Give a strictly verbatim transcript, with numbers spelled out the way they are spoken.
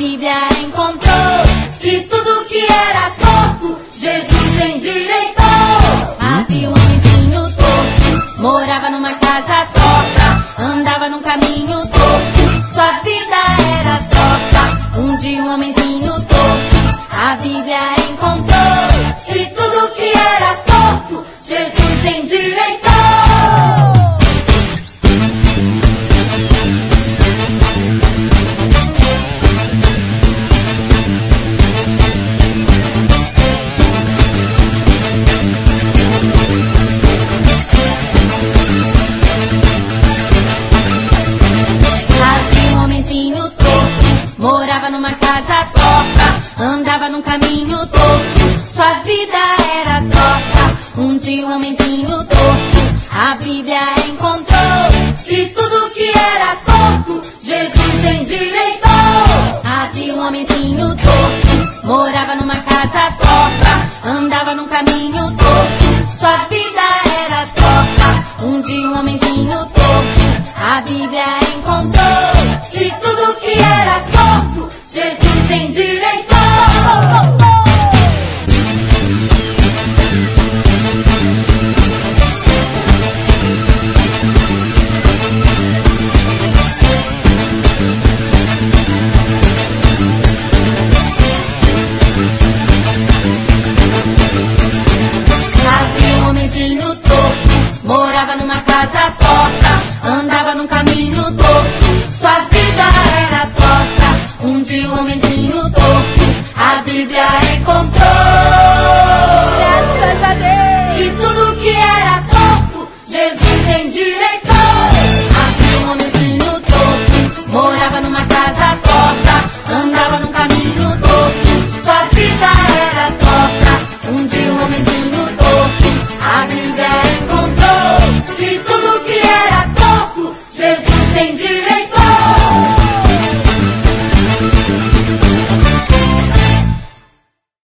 Bíblia encontrou e tudo que era torto, Jesus endireitou. Havia um homenzinho torto, morava numa casa torta, andava num caminho torto, sua vida era torta. Um dia um homenzinho torto, a Bíblia encontrou e tudo que era torto, Jesus endireitou. Morava numa casa torta, andava num caminho torto, sua vida era torta. Um dia um homenzinho torto, a Bíblia encontrou e tudo que era torto, Jesus endireitou. Havia um homenzinho torto, morava numa casa torta, andava num caminho torto, sua vida era torta. Um dia um homenzinho torto, a Bíblia encontrou e tudo que era torto, Jesus endireitou. Havia um homenzinho torto, morava numa casa torta, andava num caminho torto, sua